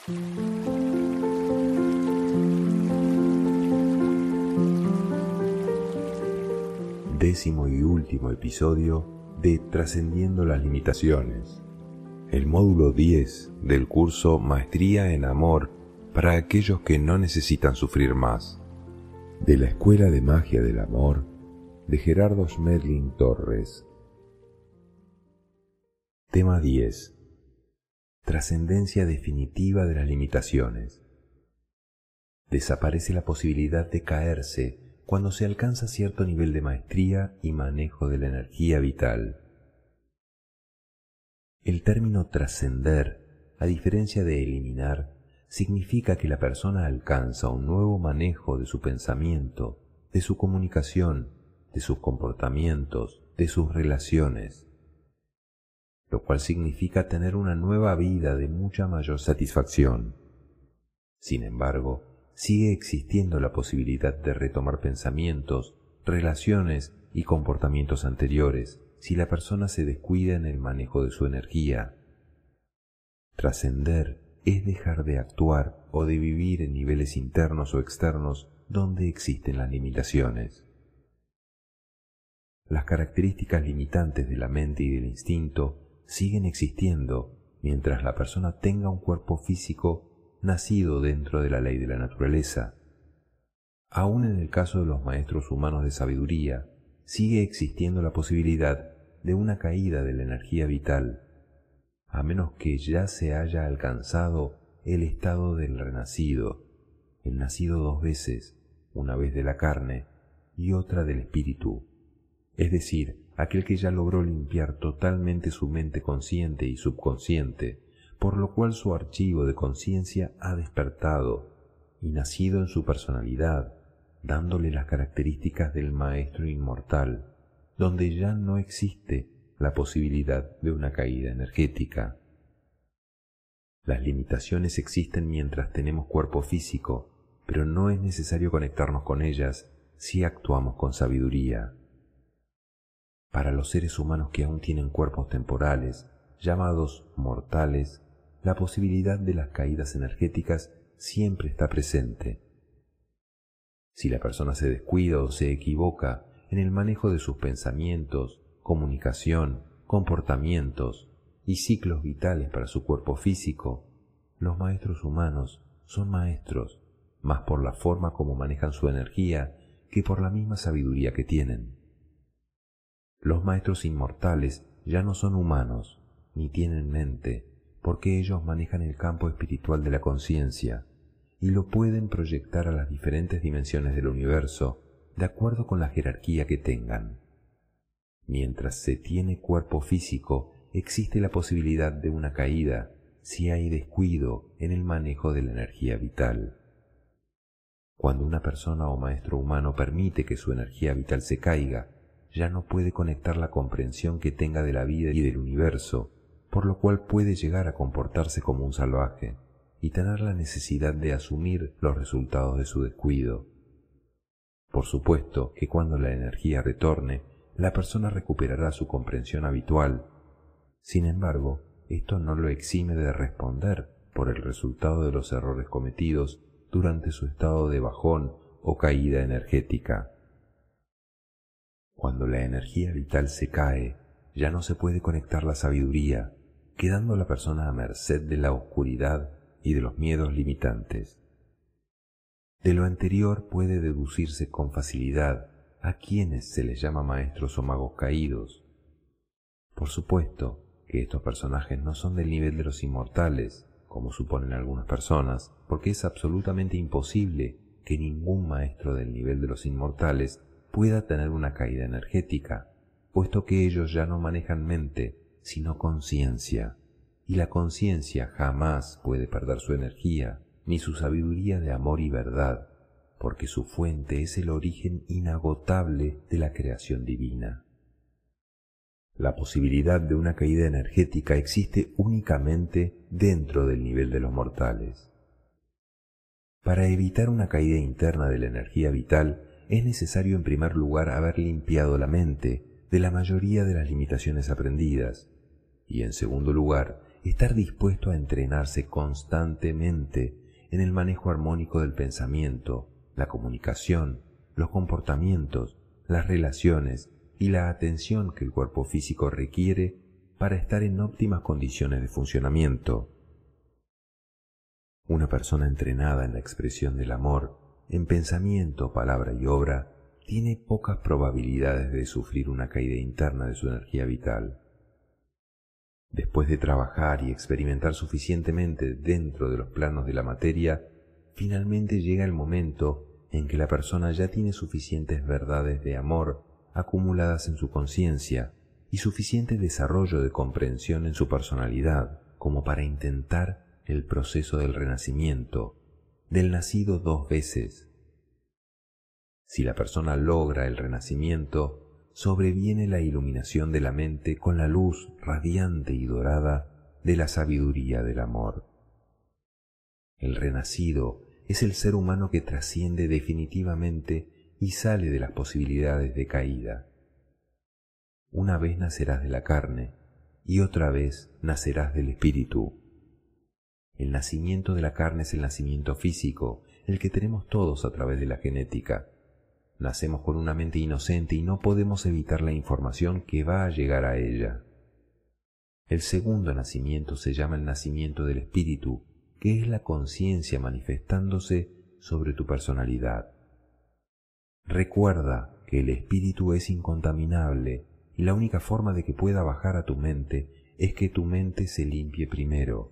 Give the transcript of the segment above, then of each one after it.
Décimo y último episodio de Trascendiendo las Limitaciones, el módulo 10 del curso Maestría en Amor para aquellos que no necesitan sufrir más, de la Escuela de Magia del Amor de Gerardo Schmedling Torres. Tema 10. Trascendencia definitiva de las limitaciones. Desaparece la posibilidad de caerse cuando se alcanza cierto nivel de maestría y manejo de la energía vital. El término trascender, a diferencia de eliminar, significa que la persona alcanza un nuevo manejo de su pensamiento, de su comunicación, de sus comportamientos, de sus relaciones, lo cual significa tener una nueva vida de mucha mayor satisfacción. Sin embargo, sigue existiendo la posibilidad de retomar pensamientos, relaciones y comportamientos anteriores si la persona se descuida en el manejo de su energía. Trascender es dejar de actuar o de vivir en niveles internos o externos donde existen las limitaciones. Las características limitantes de la mente y del instinto siguen existiendo mientras la persona tenga un cuerpo físico nacido dentro de la ley de la naturaleza. Aún en el caso de los maestros humanos de sabiduría, sigue existiendo la posibilidad de una caída de la energía vital, a menos que ya se haya alcanzado el estado del renacido, el nacido dos veces, una vez de la carne y otra del espíritu, es decir, aquel que ya logró limpiar totalmente su mente consciente y subconsciente, por lo cual su archivo de conciencia ha despertado y nacido en su personalidad, dándole las características del maestro inmortal, donde ya no existe la posibilidad de una caída energética. Las limitaciones existen mientras tenemos cuerpo físico, pero no es necesario conectarnos con ellas si actuamos con sabiduría. Para los seres humanos que aún tienen cuerpos temporales, llamados mortales, la posibilidad de las caídas energéticas siempre está presente. Si la persona se descuida o se equivoca en el manejo de sus pensamientos, comunicación, comportamientos y ciclos vitales para su cuerpo físico, los maestros humanos son maestros más por la forma como manejan su energía que por la misma sabiduría que tienen. Los maestros inmortales ya no son humanos ni tienen mente, porque ellos manejan el campo espiritual de la conciencia y lo pueden proyectar a las diferentes dimensiones del universo de acuerdo con la jerarquía que tengan. Mientras se tiene cuerpo físico, existe la posibilidad de una caída si hay descuido en el manejo de la energía vital. Cuando una persona o maestro humano permite que su energía vital se caiga, ya no puede conectar la comprensión que tenga de la vida y del universo, por lo cual puede llegar a comportarse como un salvaje y tener la necesidad de asumir los resultados de su descuido. Por supuesto que cuando la energía retorne, la persona recuperará su comprensión habitual. Sin embargo, esto no lo exime de responder por el resultado de los errores cometidos durante su estado de bajón o caída energética. Cuando la energía vital se cae, ya no se puede conectar la sabiduría, quedando la persona a merced de la oscuridad y de los miedos limitantes. De lo anterior puede deducirse con facilidad a quienes se les llama maestros o magos caídos. Por supuesto que estos personajes no son del nivel de los inmortales, como suponen algunas personas, porque es absolutamente imposible que ningún maestro del nivel de los inmortales pueda tener una caída energética, puesto que ellos ya no manejan mente, sino conciencia, y la conciencia jamás puede perder su energía, ni su sabiduría de amor y verdad, porque su fuente es el origen inagotable de la creación divina. La posibilidad de una caída energética existe únicamente dentro del nivel de los mortales. Para evitar una caída interna de la energía vital, es necesario en primer lugar haber limpiado la mente de la mayoría de las limitaciones aprendidas, y en segundo lugar, estar dispuesto a entrenarse constantemente en el manejo armónico del pensamiento, la comunicación, los comportamientos, las relaciones y la atención que el cuerpo físico requiere para estar en óptimas condiciones de funcionamiento. Una persona entrenada en la expresión del amor, en pensamiento, palabra y obra, tiene pocas probabilidades de sufrir una caída interna de su energía vital. Después de trabajar y experimentar suficientemente dentro de los planos de la materia, finalmente llega el momento en que la persona ya tiene suficientes verdades de amor acumuladas en su conciencia y suficiente desarrollo de comprensión en su personalidad como para intentar el proceso del renacimiento, del nacido dos veces. Si la persona logra el renacimiento, sobreviene la iluminación de la mente con la luz radiante y dorada de la sabiduría del amor. El renacido es el ser humano que trasciende definitivamente y sale de las posibilidades de caída. Una vez nacerás de la carne y otra vez nacerás del espíritu. El nacimiento de la carne es el nacimiento físico, el que tenemos todos a través de la genética. Nacemos con una mente inocente y no podemos evitar la información que va a llegar a ella. El segundo nacimiento se llama el nacimiento del espíritu, que es la conciencia manifestándose sobre tu personalidad. Recuerda que el espíritu es incontaminable y la única forma de que pueda bajar a tu mente es que tu mente se limpie primero.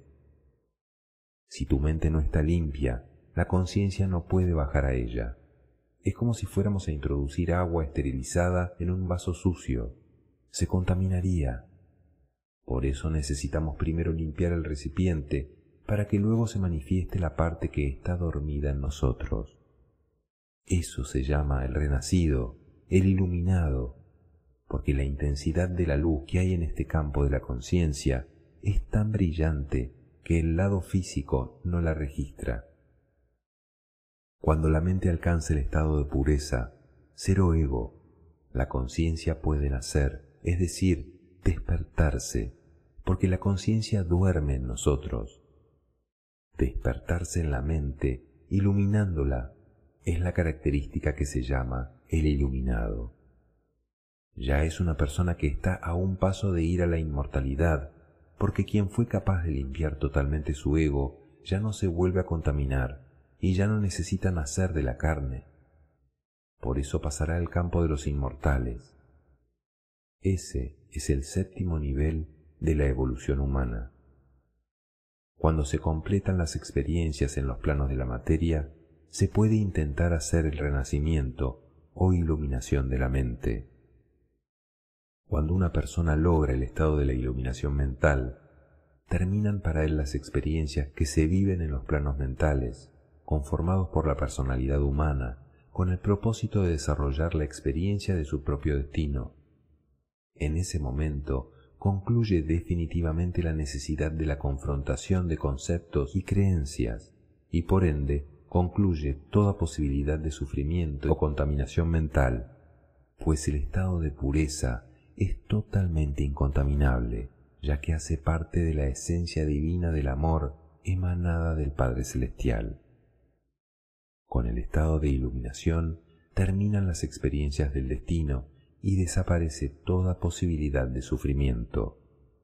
Si tu mente no está limpia, la conciencia no puede bajar a ella. Es como si fuéramos a introducir agua esterilizada en un vaso sucio. Se contaminaría. Por eso necesitamos primero limpiar el recipiente para que luego se manifieste la parte que está dormida en nosotros. Eso se llama el renacido, el iluminado, porque la intensidad de la luz que hay en este campo de la conciencia es tan brillante que el lado físico no la registra. Cuando la mente alcance el estado de pureza, cero ego, la conciencia puede nacer, es decir, despertarse, porque la conciencia duerme en nosotros. Despertarse en la mente, iluminándola, es la característica que se llama el iluminado. Ya es una persona que está a un paso de ir a la inmortalidad, porque quien fue capaz de limpiar totalmente su ego ya no se vuelve a contaminar y ya no necesita nacer de la carne. Por eso pasará al campo de los inmortales. Ese es el séptimo nivel de la evolución humana. Cuando se completan las experiencias en los planos de la materia, se puede intentar hacer el renacimiento o iluminación de la mente. Cuando una persona logra el estado de la iluminación mental, terminan para él las experiencias que se viven en los planos mentales, conformados por la personalidad humana, con el propósito de desarrollar la experiencia de su propio destino. En ese momento concluye definitivamente la necesidad de la confrontación de conceptos y creencias, y por ende concluye toda posibilidad de sufrimiento o contaminación mental, pues el estado de pureza es totalmente incontaminable, ya que hace parte de la esencia divina del amor emanada del Padre Celestial. Con el estado de iluminación terminan las experiencias del destino y desaparece toda posibilidad de sufrimiento.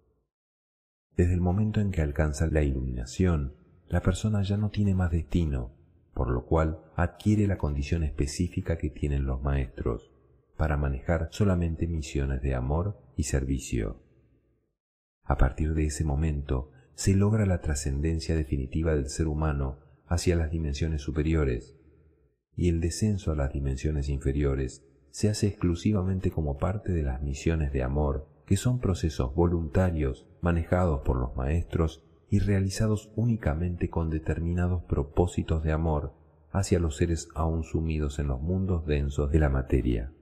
Desde el momento en que alcanza la iluminación, la persona ya no tiene más destino, por lo cual adquiere la condición específica que tienen los maestros, para manejar solamente misiones de amor y servicio. A partir de ese momento se logra la trascendencia definitiva del ser humano hacia las dimensiones superiores, y el descenso a las dimensiones inferiores se hace exclusivamente como parte de las misiones de amor, que son procesos voluntarios manejados por los maestros y realizados únicamente con determinados propósitos de amor hacia los seres aún sumidos en los mundos densos de la materia.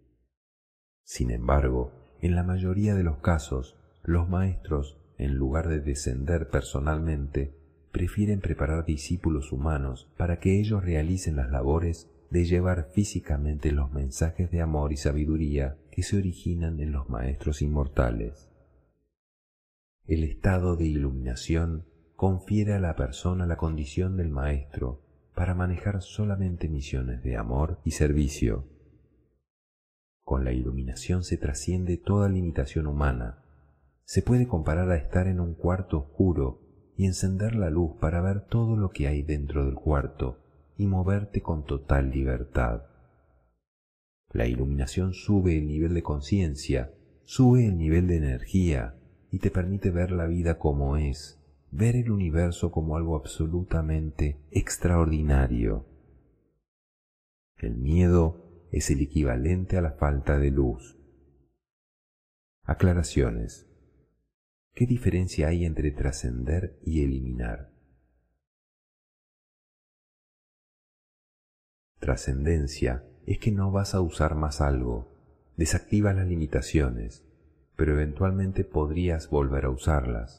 Sin embargo, en la mayoría de los casos, los maestros, en lugar de descender personalmente, prefieren preparar discípulos humanos para que ellos realicen las labores de llevar físicamente los mensajes de amor y sabiduría que se originan en los maestros inmortales. El estado de iluminación confiere a la persona la condición del maestro para manejar solamente misiones de amor y servicio. Con la iluminación se trasciende toda limitación humana. Se puede comparar a estar en un cuarto oscuro y encender la luz para ver todo lo que hay dentro del cuarto y moverte con total libertad. La iluminación sube el nivel de conciencia, sube el nivel de energía y te permite ver la vida como es, ver el universo como algo absolutamente extraordinario. El miedo es el equivalente a la falta de luz. Aclaraciones. ¿Qué diferencia hay entre trascender y eliminar? Trascendencia es que no vas a usar más algo, desactivas las limitaciones, pero eventualmente podrías volver a usarlas.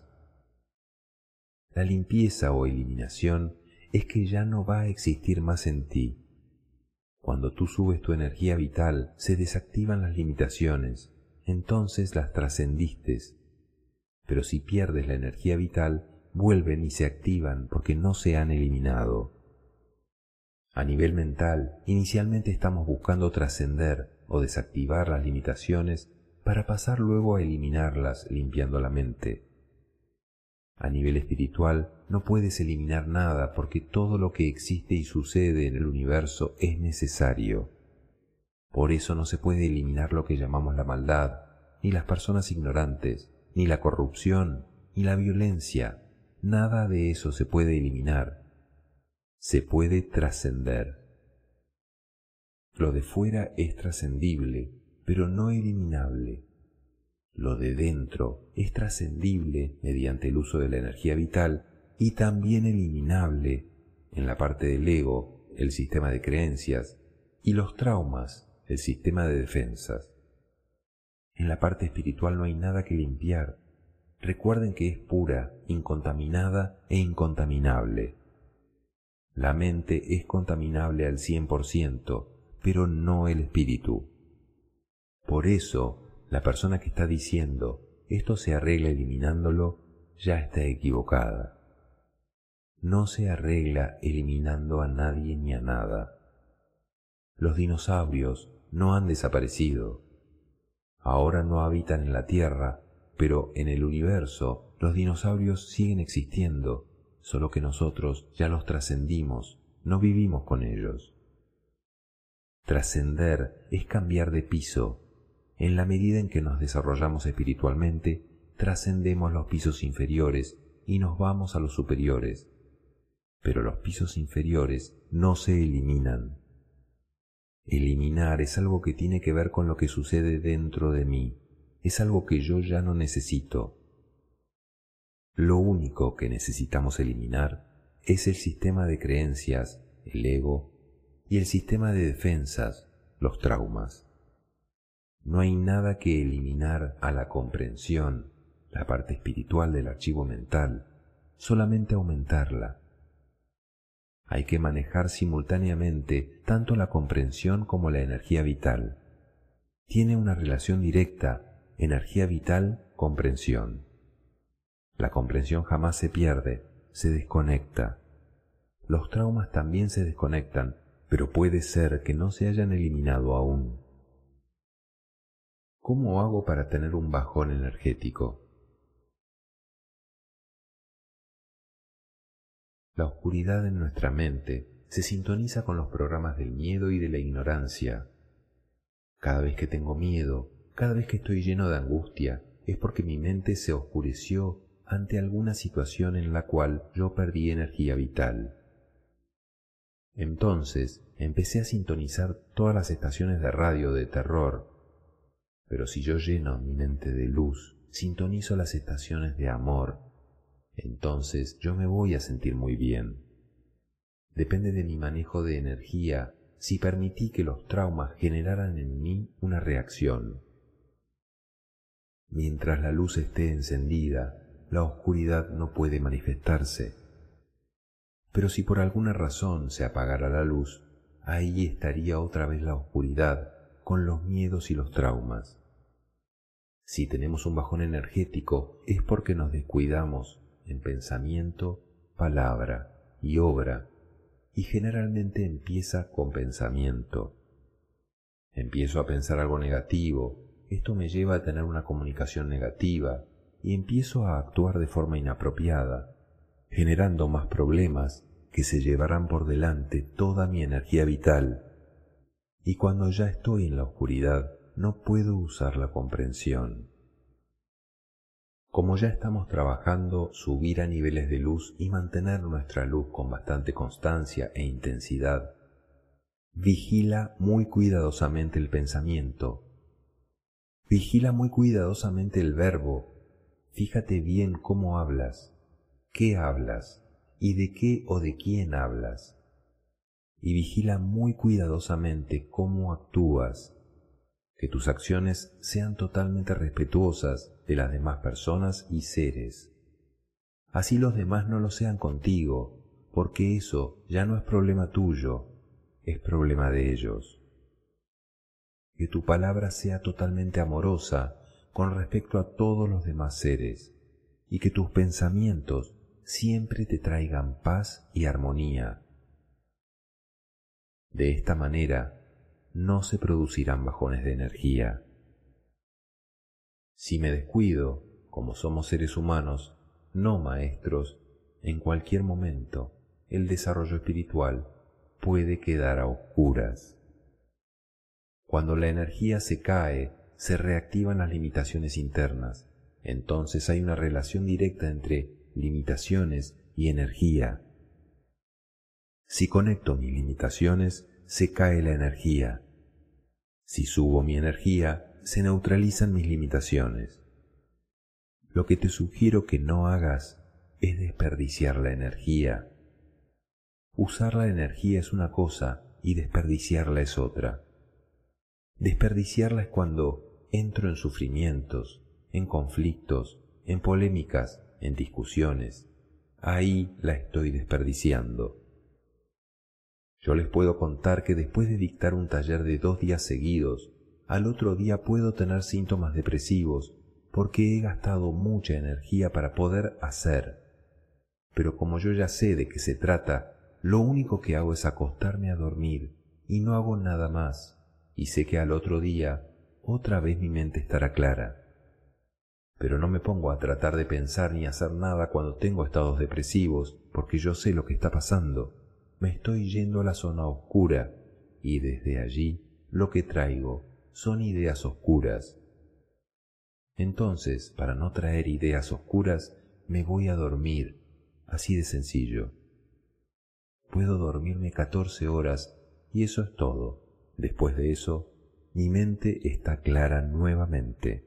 La limpieza o eliminación es que ya no va a existir más en ti. Cuando tú subes tu energía vital, se desactivan las limitaciones, entonces las trascendiste. Pero si pierdes la energía vital, vuelven y se activan porque no se han eliminado. A nivel mental, inicialmente estamos buscando trascender o desactivar las limitaciones para pasar luego a eliminarlas limpiando la mente. A nivel espiritual, no puedes eliminar nada porque todo lo que existe y sucede en el universo es necesario. Por eso no se puede eliminar lo que llamamos la maldad, ni las personas ignorantes, ni la corrupción, ni la violencia. Nada de eso se puede eliminar. Se puede trascender. Lo de fuera es trascendible, pero no eliminable. Lo de dentro es trascendible mediante el uso de la energía vital y también eliminable en la parte del ego, el sistema de creencias, y los traumas, el sistema de defensas. En la parte espiritual no hay nada que limpiar. Recuerden que es pura, incontaminada e incontaminable. La mente es contaminable al 100%, pero no el espíritu. Por eso, la persona que está diciendo esto se arregla eliminándolo ya está equivocada. No se arregla eliminando a nadie ni a nada. Los dinosaurios no han desaparecido. Ahora no habitan en la Tierra, pero en el universo los dinosaurios siguen existiendo, solo que nosotros ya los trascendimos, no vivimos con ellos. Trascender es cambiar de piso. En la medida en que nos desarrollamos espiritualmente, trascendemos los pisos inferiores y nos vamos a los superiores. Pero los pisos inferiores no se eliminan. Eliminar es algo que tiene que ver con lo que sucede dentro de mí. Es algo que yo ya no necesito. Lo único que necesitamos eliminar es el sistema de creencias, el ego, y el sistema de defensas, los traumas. No hay nada que eliminar a la comprensión, la parte espiritual del archivo mental, solamente aumentarla. Hay que manejar simultáneamente tanto la comprensión como la energía vital. Tiene una relación directa, energía vital, comprensión. La comprensión jamás se pierde, se desconecta. Los traumas también se desconectan, pero puede ser que no se hayan eliminado aún. ¿Cómo hago para tener un bajón energético? La oscuridad en nuestra mente se sintoniza con los programas del miedo y de la ignorancia. Cada vez que tengo miedo, cada vez que estoy lleno de angustia, es porque mi mente se oscureció ante alguna situación en la cual yo perdí energía vital. Entonces empecé a sintonizar todas las estaciones de radio de terror. Pero si yo lleno mi mente de luz, sintonizo las estaciones de amor, entonces yo me voy a sentir muy bien. Depende de mi manejo de energía si permití que los traumas generaran en mí una reacción. Mientras la luz esté encendida, la oscuridad no puede manifestarse. Pero si por alguna razón se apagara la luz, ahí estaría otra vez la oscuridad, con los miedos y los traumas. Si tenemos un bajón energético es porque nos descuidamos en pensamiento, palabra y obra, y generalmente empieza con pensamiento. Empiezo a pensar algo negativo, esto me lleva a tener una comunicación negativa y empiezo a actuar de forma inapropiada, generando más problemas que se llevarán por delante toda mi energía vital. Y cuando ya estoy en la oscuridad, no puedo usar la comprensión. Como ya estamos trabajando subir a niveles de luz y mantener nuestra luz con bastante constancia e intensidad, vigila muy cuidadosamente el pensamiento. Vigila muy cuidadosamente el verbo. Fíjate bien cómo hablas, qué hablas y de qué o de quién hablas. Y vigila muy cuidadosamente cómo actúas, que tus acciones sean totalmente respetuosas de las demás personas y seres. Así los demás no lo sean contigo, porque eso ya no es problema tuyo, es problema de ellos. Que tu palabra sea totalmente amorosa con respecto a todos los demás seres, y que tus pensamientos siempre te traigan paz y armonía. De esta manera, no se producirán bajones de energía. Si me descuido, como somos seres humanos, no maestros, en cualquier momento el desarrollo espiritual puede quedar a oscuras. Cuando la energía se cae, se reactivan las limitaciones internas. Entonces hay una relación directa entre limitaciones y energía. Si conecto mis limitaciones, se cae la energía. Si subo mi energía, se neutralizan mis limitaciones. Lo que te sugiero que no hagas es desperdiciar la energía. Usar la energía es una cosa y desperdiciarla es otra. Desperdiciarla es cuando entro en sufrimientos, en conflictos, en polémicas, en discusiones. Ahí la estoy desperdiciando. Yo les puedo contar que después de dictar un taller de 2 días seguidos, al otro día puedo tener síntomas depresivos porque he gastado mucha energía para poder hacer. Pero como yo ya sé de qué se trata, lo único que hago es acostarme a dormir y no hago nada más, y sé que al otro día otra vez mi mente estará clara. Pero no me pongo a tratar de pensar ni hacer nada cuando tengo estados depresivos, porque yo sé lo que está pasando. Me estoy yendo a la zona oscura, y desde allí lo que traigo son ideas oscuras. Entonces, para no traer ideas oscuras, me voy a dormir, así de sencillo. Puedo dormirme 14 horas y eso es todo. Después de eso, mi mente está clara nuevamente.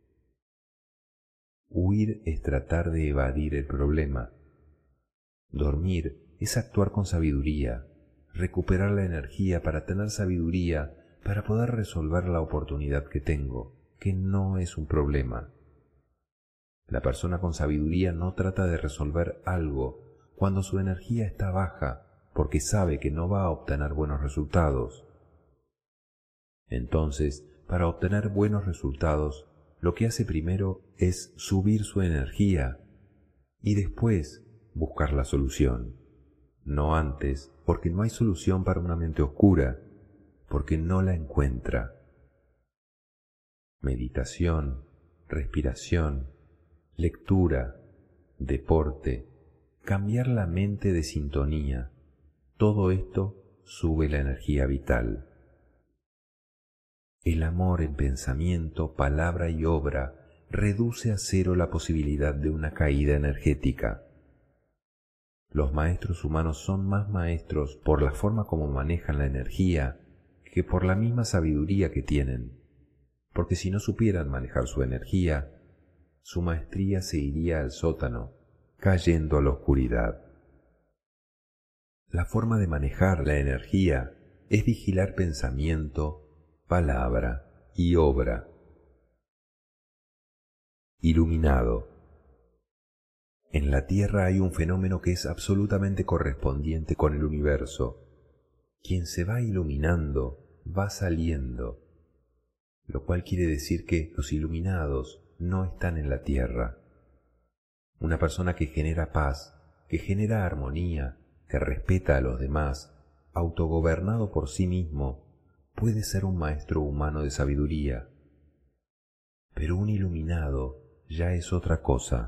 Huir es tratar de evadir el problema. Dormir es actuar con sabiduría, recuperar la energía para tener sabiduría para poder resolver la oportunidad que tengo, que no es un problema. La persona con sabiduría no trata de resolver algo cuando su energía está baja, porque sabe que no va a obtener buenos resultados. Entonces, para obtener buenos resultados, lo que hace primero es subir su energía y después buscar la solución. No antes, porque no hay solución para una mente oscura, porque no la encuentra. Meditación, respiración, lectura, deporte, cambiar la mente de sintonía, todo esto sube la energía vital. El amor en pensamiento, palabra y obra reduce a cero la posibilidad de una caída energética. Los maestros humanos son más maestros por la forma como manejan la energía que por la misma sabiduría que tienen, porque si no supieran manejar su energía, su maestría se iría al sótano, cayendo a la oscuridad. La forma de manejar la energía es vigilar pensamiento, palabra y obra. Iluminado. En la Tierra hay un fenómeno que es absolutamente correspondiente con el universo. Quien se va iluminando va saliendo. lo cual quiere decir que los iluminados no están en la tierra. Una persona que genera paz, que genera armonía, que respeta a los demás, autogobernado por sí mismo, puede ser un maestro humano de sabiduría. Pero un iluminado ya es otra cosa.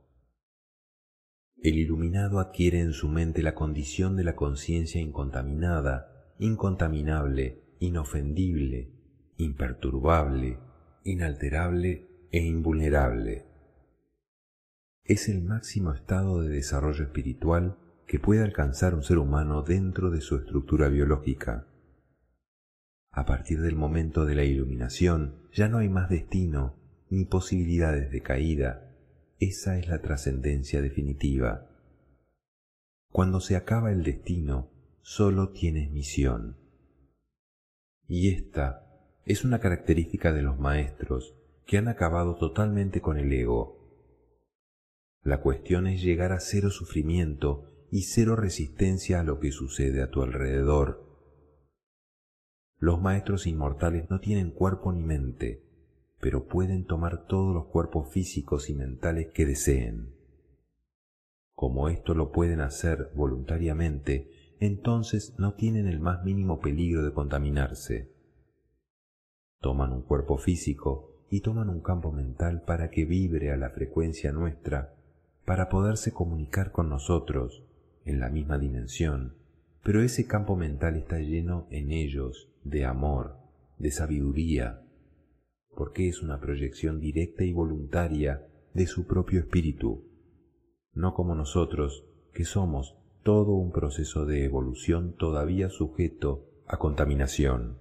El iluminado adquiere en su mente la condición de la conciencia incontaminada, incontaminable, inofendible, imperturbable, inalterable e invulnerable. Es el máximo estado de desarrollo espiritual que puede alcanzar un ser humano dentro de su estructura biológica. A partir del momento de la iluminación ya no hay más destino ni posibilidades de caída. Esa es la trascendencia definitiva. Cuando se acaba el destino, solo tienes misión. Y esta es una característica de los maestros que han acabado totalmente con el ego. La cuestión es llegar a cero sufrimiento y cero resistencia a lo que sucede a tu alrededor. Los maestros inmortales no tienen cuerpo ni mente, pero pueden tomar todos los cuerpos físicos y mentales que deseen. Como esto lo pueden hacer voluntariamente, entonces no tienen el más mínimo peligro de contaminarse. Toman un cuerpo físico y toman un campo mental para que vibre a la frecuencia nuestra, para poderse comunicar con nosotros en la misma dimensión, pero ese campo mental está lleno en ellos de amor, de sabiduría, porque es una proyección directa y voluntaria de su propio espíritu, no como nosotros, que somos todo un proceso de evolución todavía sujeto a contaminación.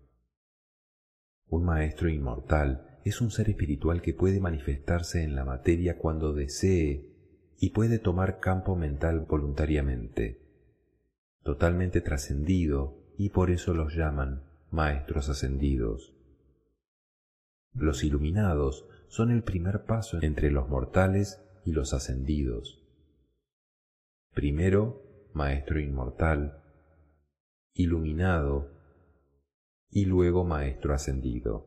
Un maestro inmortal es un ser espiritual que puede manifestarse en la materia cuando desee y puede tomar campo mental voluntariamente, totalmente trascendido, y por eso los llaman maestros ascendidos. Los iluminados son el primer paso entre los mortales y los ascendidos. Primero, maestro inmortal, iluminado, y luego maestro ascendido.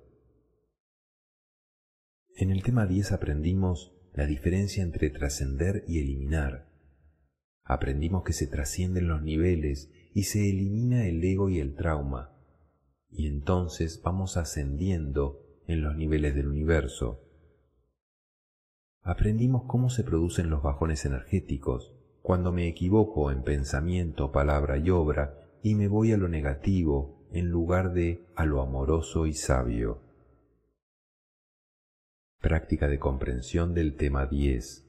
En el tema 10 aprendimos la diferencia entre trascender y eliminar. Aprendimos que se trascienden los niveles y se elimina el ego y el trauma, y entonces vamos ascendiendo en los niveles del universo. Aprendimos cómo se producen los bajones energéticos, cuando me equivoco en pensamiento, palabra y obra, y me voy a lo negativo en lugar de a lo amoroso y sabio. Práctica de comprensión del tema 10.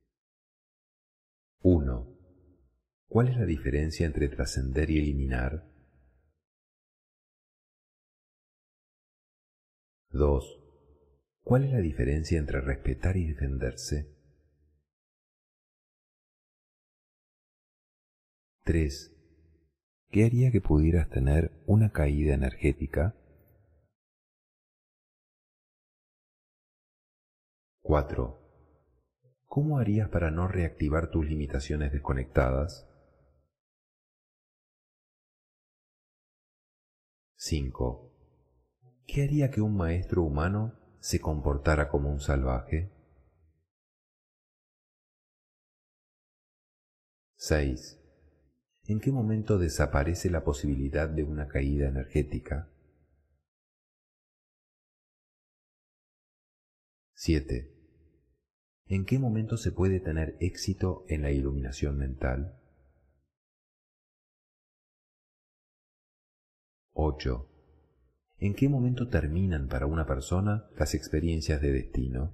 1. ¿Cuál es la diferencia entre trascender y eliminar? 2. ¿Cuál es la diferencia entre respetar y defenderse? 3. ¿Qué haría que pudieras tener una caída energética? 4. ¿Cómo harías para no reactivar tus limitaciones desconectadas? 5. ¿Qué haría que un maestro humano se comportara como un salvaje? 6. ¿En qué momento desaparece la posibilidad de una caída energética? 7. ¿En qué momento se puede tener éxito en la iluminación mental? 8. ¿En qué momento terminan para una persona las experiencias de destino?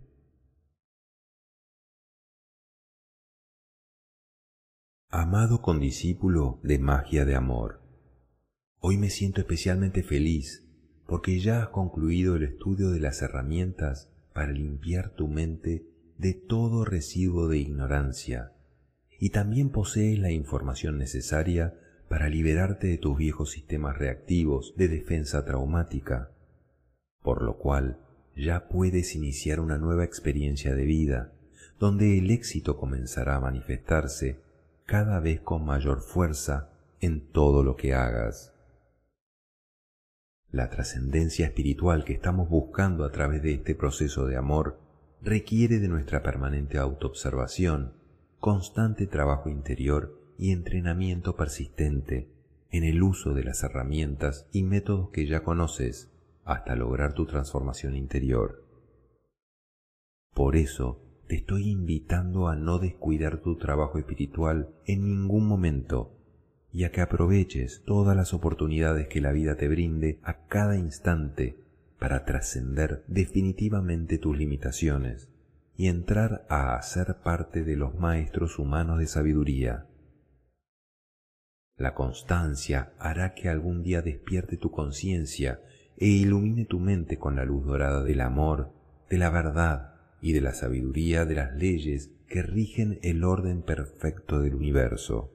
Amado condiscípulo de magia de amor, hoy me siento especialmente feliz porque ya has concluido el estudio de las herramientas para limpiar tu mente de todo residuo de ignorancia y también posees la información necesaria para liberarte de tus viejos sistemas reactivos de defensa traumática, por lo cual ya puedes iniciar una nueva experiencia de vida, donde el éxito comenzará a manifestarse cada vez con mayor fuerza en todo lo que hagas. La trascendencia espiritual que estamos buscando a través de este proceso de amor requiere de nuestra permanente autoobservación, constante trabajo interior y entrenamiento persistente en el uso de las herramientas y métodos que ya conoces hasta lograr tu transformación interior. Por eso te estoy invitando a no descuidar tu trabajo espiritual en ningún momento y a que aproveches todas las oportunidades que la vida te brinde a cada instante para trascender definitivamente tus limitaciones y entrar a ser parte de los maestros humanos de sabiduría. La constancia hará que algún día despierte tu conciencia e ilumine tu mente con la luz dorada del amor, de la verdad y de la sabiduría de las leyes que rigen el orden perfecto del universo.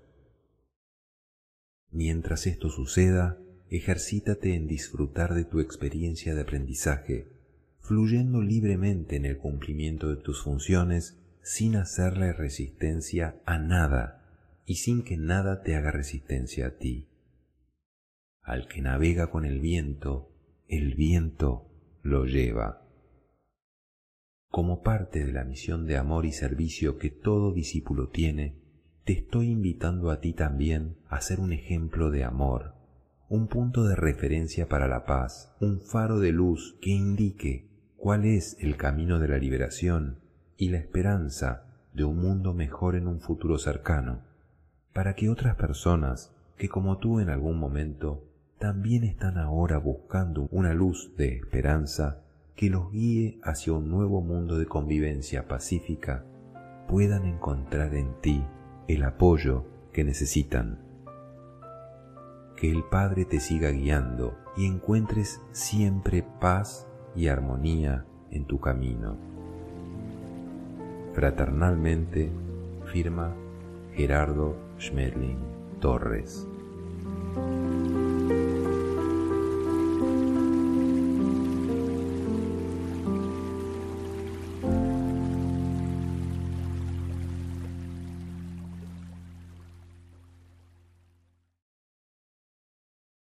Mientras esto suceda, ejercítate en disfrutar de tu experiencia de aprendizaje, fluyendo libremente en el cumplimiento de tus funciones sin hacerle resistencia a nada y sin que nada te haga resistencia a ti. Al que navega con el viento lo lleva. Como parte de la misión de amor y servicio que todo discípulo tiene, te estoy invitando a ti también a ser un ejemplo de amor, un punto de referencia para la paz, un faro de luz que indique cuál es el camino de la liberación y la esperanza de un mundo mejor en un futuro cercano, para que otras personas que como tú en algún momento también están ahora buscando una luz de esperanza que los guíe hacia un nuevo mundo de convivencia pacífica, puedan encontrar en ti el apoyo que necesitan. Que el Padre te siga guiando y encuentres siempre paz y armonía en tu camino. Fraternalmente, firma Gerardo Schmetling Torres.